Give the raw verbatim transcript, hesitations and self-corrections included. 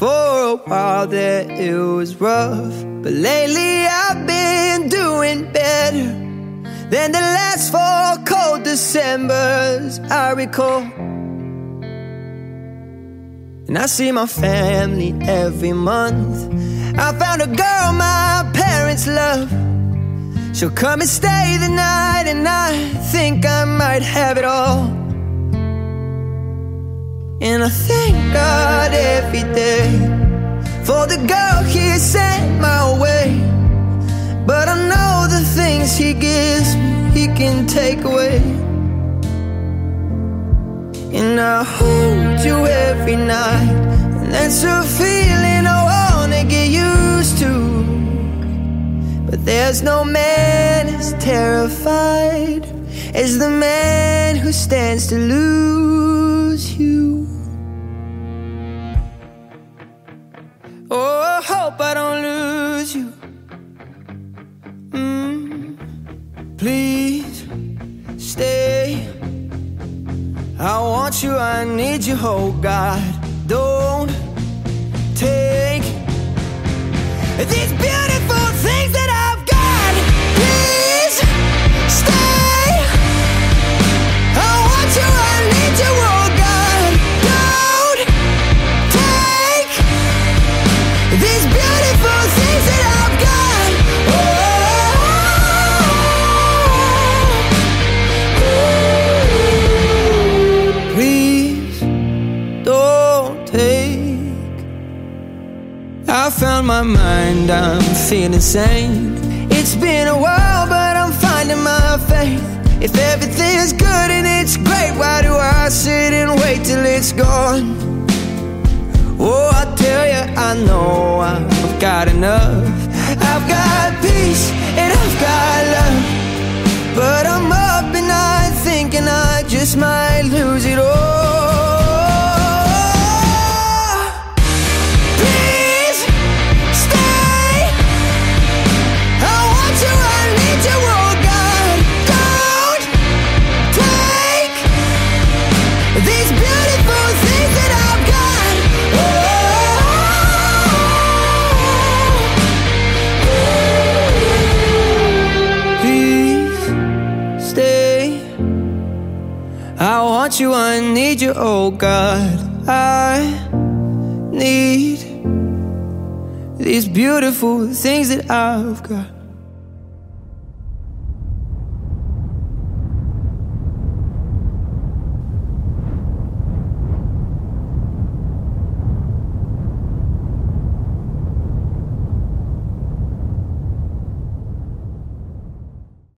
For a while there it was rough, but lately I've been doing better than the last four cold Decembers I recall. And I see my family every month. I found a girl my parents love. She'll come and stay the night, and I think I might have it all. And I thank God every day for the girl He sent my way. But I know the things He gives me, He can take away. And I hold you every night, and that's a feeling I wanna get used to. But there's no man as terrified as the man who stands to lose you. Oh, I hope I don't lose you. mm, Please stay. I want you, I need you, oh God. Don't take these beautiful things that I've got. Please stay. I want you, I need you, oh God. Don't take these beautiful things that I've got. Oh, please don't take. I found my mind, I'm feeling sane. It's been a while, but I'm finding my faith. If everything's good and it's great, why do I sit and wait till it's gone? Oh, I tell you, I know I've got enough. I've got peace and I've got love, but I'm up at night thinking I just might lose it all. I want you, I need you, oh God. I need these beautiful things that I've got.